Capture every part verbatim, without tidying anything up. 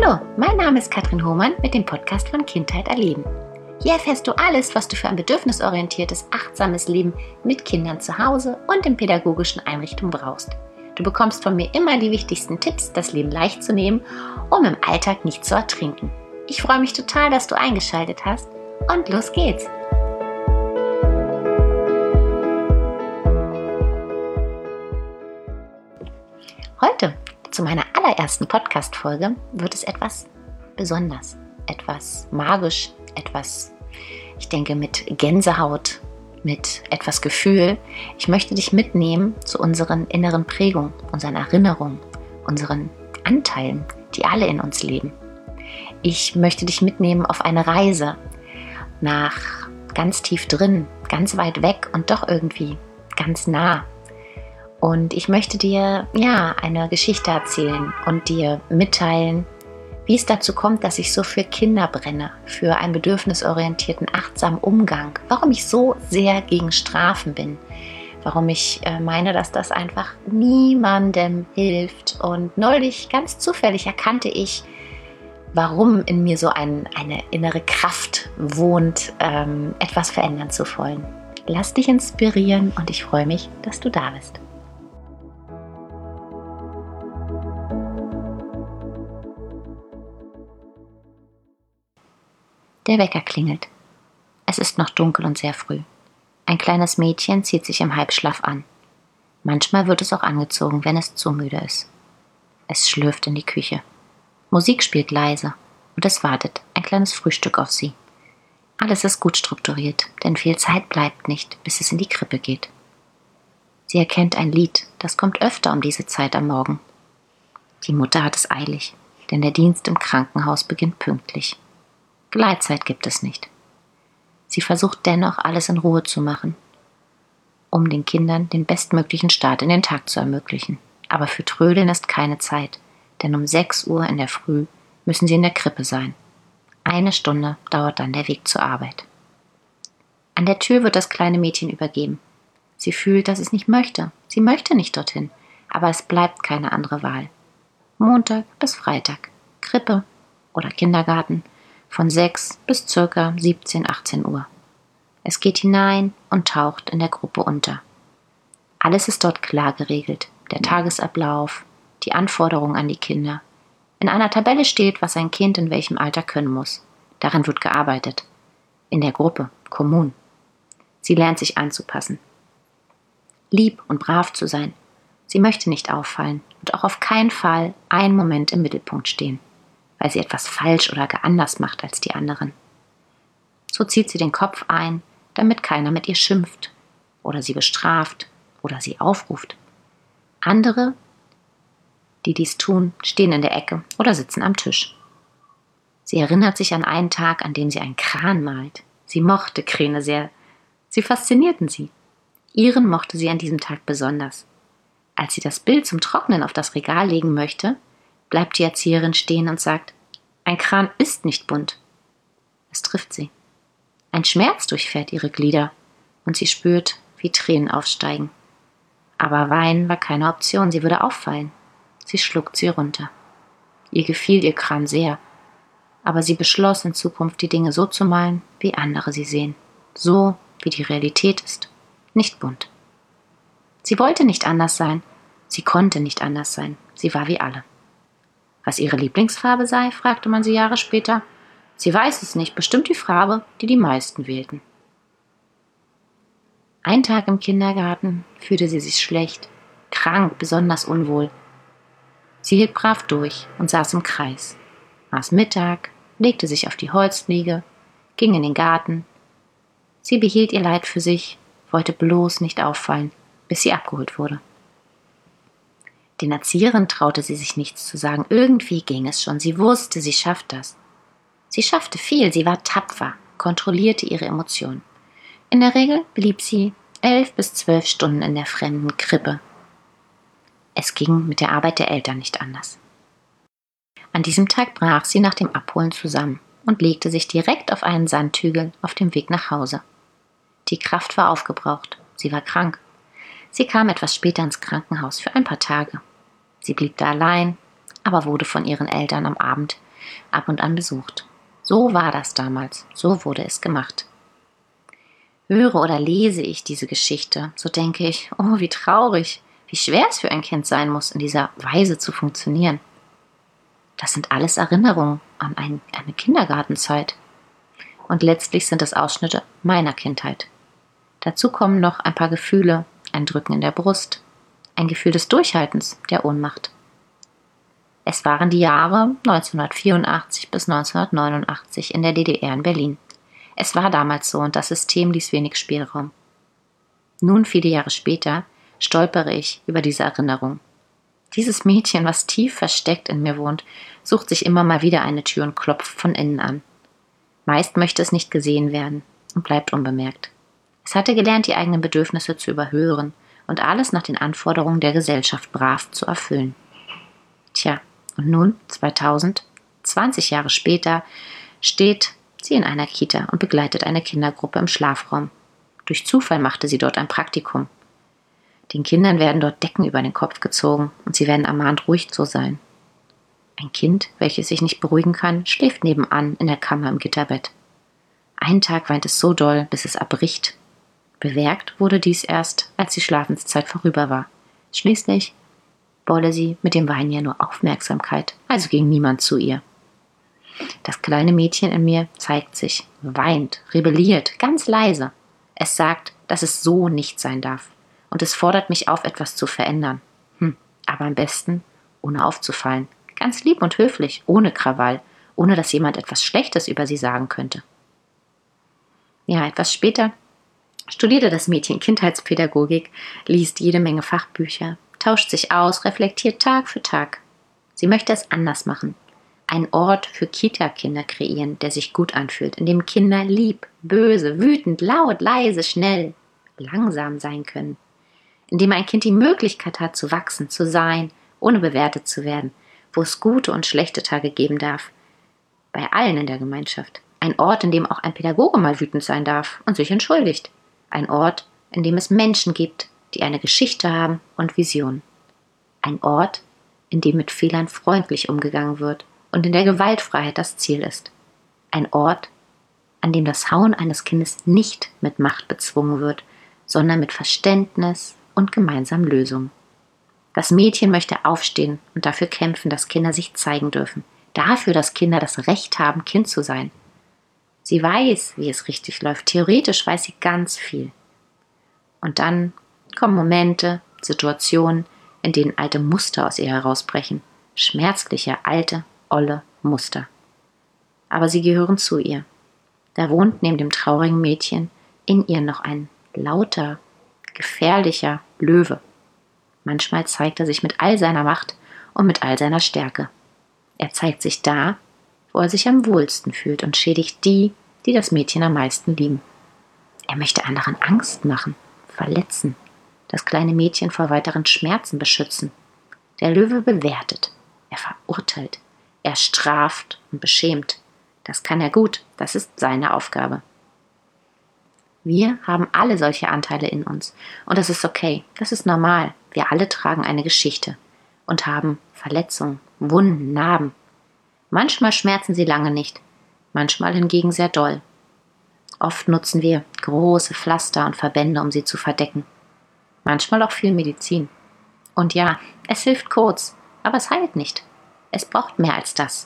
Hallo, mein Name ist Katrin Hohmann mit dem Podcast von Kindheit erleben. Hier erfährst du alles, was du für ein bedürfnisorientiertes, achtsames Leben mit Kindern zu Hause und in pädagogischen Einrichtungen brauchst. Du bekommst von mir immer die wichtigsten Tipps, das Leben leicht zu nehmen, um im Alltag nicht zu ertrinken. Ich freue mich total, dass du eingeschaltet hast und los geht's! Heute, zu meiner allerersten Podcast-Folge, wird es etwas besonders, etwas magisch, etwas, ich denke, mit Gänsehaut, mit etwas Gefühl. Ich möchte dich mitnehmen zu unseren inneren Prägungen, unseren Erinnerungen, unseren Anteilen, die alle in uns leben. Ich möchte dich mitnehmen auf eine Reise nach ganz tief drin, ganz weit weg und doch irgendwie ganz nah. Und ich möchte dir ja eine Geschichte erzählen und dir mitteilen, wie es dazu kommt, dass ich so für Kinder brenne, für einen bedürfnisorientierten, achtsamen Umgang, warum ich so sehr gegen Strafen bin, warum ich äh, meine, dass das einfach niemandem hilft. Und neulich, ganz zufällig, erkannte ich, warum in mir so ein, eine innere Kraft wohnt, ähm, etwas verändern zu wollen. Lass dich inspirieren und ich freue mich, dass du da bist. Der Wecker klingelt. Es ist noch dunkel und sehr früh. Ein kleines Mädchen zieht sich im Halbschlaf an. Manchmal wird es auch angezogen, wenn es zu müde ist. Es schlürft in die Küche. Musik spielt leise und es wartet ein kleines Frühstück auf sie. Alles ist gut strukturiert, denn viel Zeit bleibt nicht, bis es in die Krippe geht. Sie erkennt ein Lied, das kommt öfter um diese Zeit am Morgen. Die Mutter hat es eilig, denn der Dienst im Krankenhaus beginnt pünktlich. Gleitzeit gibt es nicht. Sie versucht dennoch, alles in Ruhe zu machen, um den Kindern den bestmöglichen Start in den Tag zu ermöglichen. Aber für Trödeln ist keine Zeit, denn um sechs Uhr in der Früh müssen sie in der Krippe sein. Eine Stunde dauert dann der Weg zur Arbeit. An der Tür wird das kleine Mädchen übergeben. Sie fühlt, dass es nicht möchte. Sie möchte nicht dorthin, aber es bleibt keine andere Wahl. Montag bis Freitag, Krippe oder Kindergarten, von sechs bis ca. siebzehn, achtzehn Uhr. Es geht hinein und taucht in der Gruppe unter. Alles ist dort klar geregelt, der Tagesablauf, die Anforderungen an die Kinder. In einer Tabelle steht, was ein Kind in welchem Alter können muss. Daran wird gearbeitet. In der Gruppe, kommun. Sie lernt sich anzupassen. Lieb und brav zu sein. Sie möchte nicht auffallen und auch auf keinen Fall einen Moment im Mittelpunkt stehen, weil sie etwas falsch oder gar anders macht als die anderen. So zieht sie den Kopf ein, damit keiner mit ihr schimpft oder sie bestraft oder sie aufruft. Andere, die dies tun, stehen in der Ecke oder sitzen am Tisch. Sie erinnert sich an einen Tag, an dem sie einen Kran malt. Sie mochte Kräne sehr. Sie faszinierten sie. Ihren mochte sie an diesem Tag besonders. Als sie das Bild zum Trocknen auf das Regal legen möchte, bleibt die Erzieherin stehen und sagt, ein Kran ist nicht bunt. Es trifft sie. Ein Schmerz durchfährt ihre Glieder und sie spürt, wie Tränen aufsteigen. Aber Weinen war keine Option, sie würde auffallen. Sie schluckt sie runter. Ihr gefiel ihr Kran sehr, aber sie beschloss, in Zukunft die Dinge so zu malen, wie andere sie sehen. So, wie die Realität ist. Nicht bunt. Sie wollte nicht anders sein. Sie konnte nicht anders sein. Sie war wie alle. Was ihre Lieblingsfarbe sei, fragte man sie Jahre später. Sie weiß es nicht, bestimmt die Farbe, die die meisten wählten. Ein Tag im Kindergarten fühlte sie sich schlecht, krank, besonders unwohl. Sie hielt brav durch und saß im Kreis, aß Mittag, legte sich auf die Holzliege, ging in den Garten. Sie behielt ihr Leid für sich, wollte bloß nicht auffallen, bis sie abgeholt wurde. Den Erzieherinnen traute sie sich nichts zu sagen. Irgendwie ging es schon. Sie wusste, sie schafft das. Sie schaffte viel. Sie war tapfer, kontrollierte ihre Emotionen. In der Regel blieb sie elf bis zwölf Stunden in der fremden Krippe. Es ging mit der Arbeit der Eltern nicht anders. An diesem Tag brach sie nach dem Abholen zusammen und legte sich direkt auf einen Sandhügel auf dem Weg nach Hause. Die Kraft war aufgebraucht. Sie war krank. Sie kam etwas später ins Krankenhaus für ein paar Tage. Sie blieb da allein, aber wurde von ihren Eltern am Abend ab und an besucht. So war das damals, so wurde es gemacht. Höre oder lese ich diese Geschichte, so denke ich, oh, wie traurig, wie schwer es für ein Kind sein muss, in dieser Weise zu funktionieren. Das sind alles Erinnerungen an ein, eine Kindergartenzeit. Und letztlich sind es Ausschnitte meiner Kindheit. Dazu kommen noch ein paar Gefühle, ein Drücken in der Brust, ein Gefühl des Durchhaltens, der Ohnmacht. Es waren die Jahre neunzehnhundertvierundachtzig bis neunzehnhundertneunundachtzig in der D D R in Berlin. Es war damals so und das System ließ wenig Spielraum. Nun, viele Jahre später, stolpere ich über diese Erinnerung. Dieses Mädchen, was tief versteckt in mir wohnt, sucht sich immer mal wieder eine Tür und klopft von innen an. Meist möchte es nicht gesehen werden und bleibt unbemerkt. Es hatte gelernt, die eigenen Bedürfnisse zu überhören und alles nach den Anforderungen der Gesellschaft brav zu erfüllen. Tja, und nun, zweitausend, zwanzig Jahre später, steht sie in einer Kita und begleitet eine Kindergruppe im Schlafraum. Durch Zufall machte sie dort ein Praktikum. Den Kindern werden dort Decken über den Kopf gezogen und sie werden ermahnt, ruhig zu sein. Ein Kind, welches sich nicht beruhigen kann, schläft nebenan in der Kammer im Gitterbett. Einen Tag weint es so doll, bis es erbricht. Bemerkt wurde dies erst, als die Schlafenszeit vorüber war. Schließlich wolle sie mit dem Weinen ja nur Aufmerksamkeit, also ging niemand zu ihr. Das kleine Mädchen in mir zeigt sich, weint, rebelliert, ganz leise. Es sagt, dass es so nicht sein darf. Und es fordert mich auf, etwas zu verändern. Hm, aber am besten, ohne aufzufallen. Ganz lieb und höflich, ohne Krawall, ohne dass jemand etwas Schlechtes über sie sagen könnte. Ja, etwas später studierte das Mädchen Kindheitspädagogik, liest jede Menge Fachbücher, tauscht sich aus, reflektiert Tag für Tag. Sie möchte es anders machen. Einen Ort für Kita-Kinder kreieren, der sich gut anfühlt, in dem Kinder lieb, böse, wütend, laut, leise, schnell, langsam sein können. In dem ein Kind die Möglichkeit hat, zu wachsen, zu sein, ohne bewertet zu werden, wo es gute und schlechte Tage geben darf. Bei allen in der Gemeinschaft. Ein Ort, in dem auch ein Pädagoge mal wütend sein darf und sich entschuldigt. Ein Ort, in dem es Menschen gibt, die eine Geschichte haben und Visionen. Ein Ort, in dem mit Fehlern freundlich umgegangen wird und in der Gewaltfreiheit das Ziel ist. Ein Ort, an dem das Hauen eines Kindes nicht mit Macht bezwungen wird, sondern mit Verständnis und gemeinsamen Lösungen. Das Mädchen möchte aufstehen und dafür kämpfen, dass Kinder sich zeigen dürfen. Dafür, dass Kinder das Recht haben, Kind zu sein. Sie weiß, wie es richtig läuft. Theoretisch weiß sie ganz viel. Und dann kommen Momente, Situationen, in denen alte Muster aus ihr herausbrechen. Schmerzliche, alte, olle Muster. Aber sie gehören zu ihr. Da wohnt neben dem traurigen Mädchen in ihr noch ein lauter, gefährlicher Löwe. Manchmal zeigt er sich mit all seiner Macht und mit all seiner Stärke. Er zeigt sich da, wo er sich am wohlsten fühlt und schädigt die, die das Mädchen am meisten lieben. Er möchte anderen Angst machen, verletzen, das kleine Mädchen vor weiteren Schmerzen beschützen. Der Löwe bewertet, er verurteilt, er straft und beschämt. Das kann er gut, das ist seine Aufgabe. Wir haben alle solche Anteile in uns und das ist okay, das ist normal. Wir alle tragen eine Geschichte und haben Verletzungen, Wunden, Narben. Manchmal schmerzen sie lange nicht, manchmal hingegen sehr doll. Oft nutzen wir große Pflaster und Verbände, um sie zu verdecken. Manchmal auch viel Medizin. Und ja, es hilft kurz, aber es heilt nicht. Es braucht mehr als das.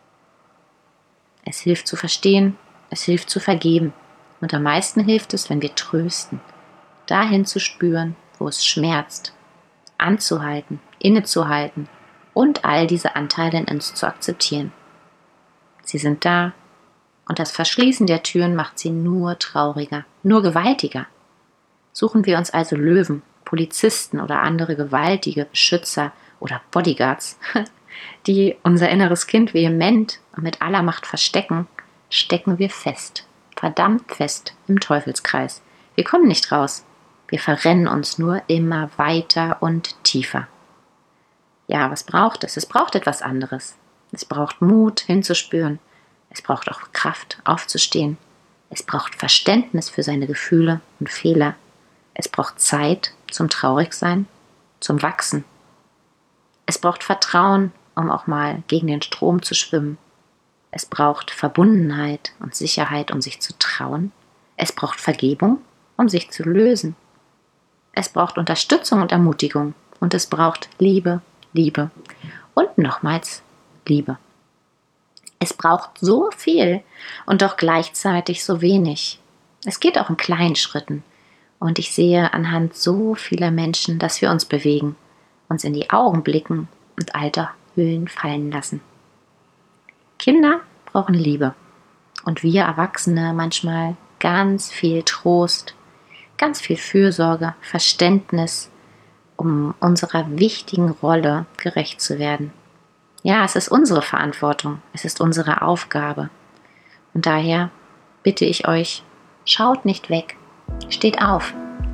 Es hilft zu verstehen, es hilft zu vergeben. Und am meisten hilft es, wenn wir trösten, dahin zu spüren, wo es schmerzt, anzuhalten, innezuhalten und all diese Anteile in uns zu akzeptieren. Sie sind da und das Verschließen der Türen macht sie nur trauriger, nur gewaltiger. Suchen wir uns also Löwen, Polizisten oder andere gewaltige Beschützer oder Bodyguards, die unser inneres Kind vehement und mit aller Macht verstecken, stecken wir fest. Verdammt fest im Teufelskreis. Wir kommen nicht raus. Wir verrennen uns nur immer weiter und tiefer. Ja, was braucht es? Es braucht etwas anderes. Es braucht Mut, hinzuspüren. Es braucht auch Kraft, aufzustehen. Es braucht Verständnis für seine Gefühle und Fehler. Es braucht Zeit zum Traurigsein, zum Wachsen. Es braucht Vertrauen, um auch mal gegen den Strom zu schwimmen. Es braucht Verbundenheit und Sicherheit, um sich zu trauen. Es braucht Vergebung, um sich zu lösen. Es braucht Unterstützung und Ermutigung. Und es braucht Liebe, Liebe und nochmals Liebe. Es braucht so viel und doch gleichzeitig so wenig. Es geht auch in kleinen Schritten. Und ich sehe anhand so vieler Menschen, dass wir uns bewegen, uns in die Augen blicken und alte Hüllen fallen lassen. Kinder brauchen Liebe und wir Erwachsene manchmal ganz viel Trost, ganz viel Fürsorge, Verständnis, um unserer wichtigen Rolle gerecht zu werden. Ja, es ist unsere Verantwortung, es ist unsere Aufgabe. Und daher bitte ich euch, schaut nicht weg, steht auf.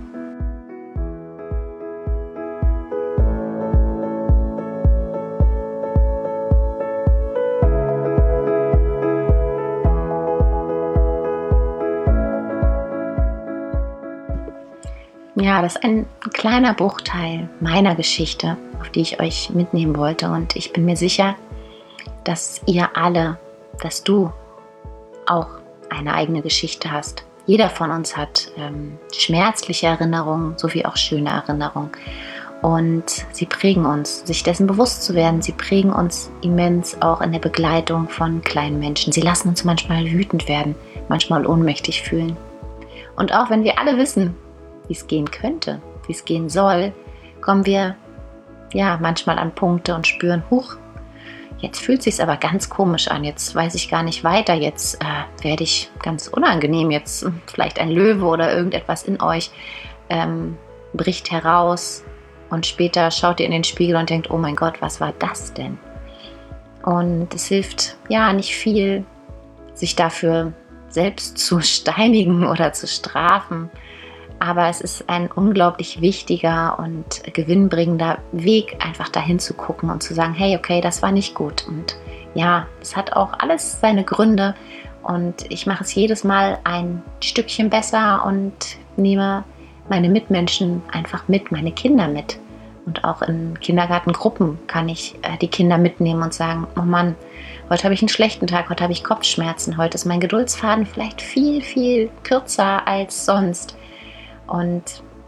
Ja, das ist ein kleiner Bruchteil meiner Geschichte, auf die ich euch mitnehmen wollte. Und ich bin mir sicher, dass ihr alle, dass du auch eine eigene Geschichte hast. Jeder von uns hat ähm, schmerzliche Erinnerungen sowie auch schöne Erinnerungen. Und sie prägen uns, sich dessen bewusst zu werden. Sie prägen uns immens auch in der Begleitung von kleinen Menschen. Sie lassen uns manchmal wütend werden, manchmal ohnmächtig fühlen. Und auch wenn wir alle wissen, wie es gehen könnte, wie es gehen soll, kommen wir ja manchmal an Punkte und spüren, huch, jetzt fühlt es sich aber ganz komisch an, jetzt weiß ich gar nicht weiter, jetzt äh, werde ich ganz unangenehm, jetzt vielleicht ein Löwe oder irgendetwas in euch ähm, bricht heraus und später schaut ihr in den Spiegel und denkt, oh mein Gott, was war das denn? Und es hilft ja nicht viel, sich dafür selbst zu steinigen oder zu strafen. Aber es ist ein unglaublich wichtiger und gewinnbringender Weg, einfach dahin zu gucken und zu sagen, hey, okay, das war nicht gut. Und ja, es hat auch alles seine Gründe und ich mache es jedes Mal ein Stückchen besser und nehme meine Mitmenschen einfach mit, meine Kinder mit. Und auch in Kindergartengruppen kann ich äh, die Kinder mitnehmen und sagen, oh Mann, heute habe ich einen schlechten Tag, heute habe ich Kopfschmerzen, heute ist mein Geduldsfaden vielleicht viel, viel kürzer als sonst. Und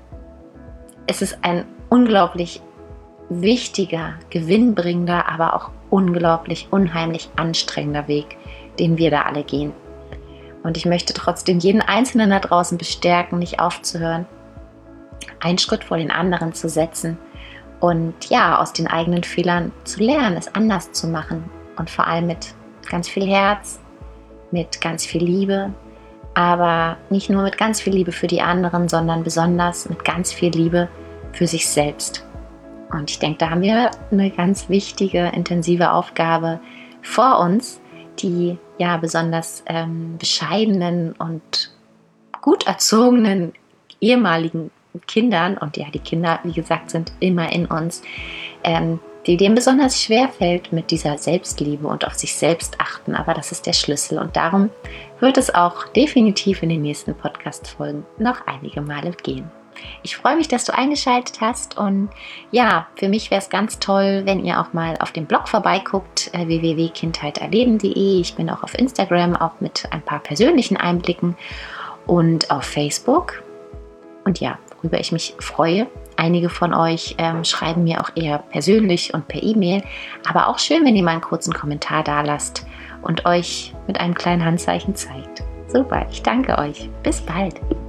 es ist ein unglaublich wichtiger, gewinnbringender, aber auch unglaublich, unheimlich anstrengender Weg, den wir da alle gehen. Und ich möchte trotzdem jeden Einzelnen da draußen bestärken, nicht aufzuhören, einen Schritt vor den anderen zu setzen und ja, aus den eigenen Fehlern zu lernen, es anders zu machen und vor allem mit ganz viel Herz, mit ganz viel Liebe, aber nicht nur mit ganz viel Liebe für die anderen, sondern besonders mit ganz viel Liebe für sich selbst. Und ich denke, da haben wir eine ganz wichtige, intensive Aufgabe vor uns, die ja besonders ähm, bescheidenen und gut erzogenen ehemaligen Kindern, und ja, die Kinder, wie gesagt, sind immer in uns, ähm, die dem besonders schwer fällt mit dieser Selbstliebe und auf sich selbst achten. Aber das ist der Schlüssel und darum wird es auch definitiv in den nächsten Podcast-Folgen noch einige Male gehen. Ich freue mich, dass du eingeschaltet hast und ja, für mich wäre es ganz toll, wenn ihr auch mal auf dem Blog vorbeiguckt, äh, w w w punkt kindheit erleben punkt de. Ich bin auch auf Instagram, auch mit ein paar persönlichen Einblicken und auf Facebook. Und ja, worüber ich mich freue, einige von euch ähm, schreiben mir auch eher persönlich und per E-Mail, aber auch schön, wenn ihr mal einen kurzen Kommentar da lasst und euch mit einem kleinen Handzeichen zeigt. Super, ich danke euch. Bis bald.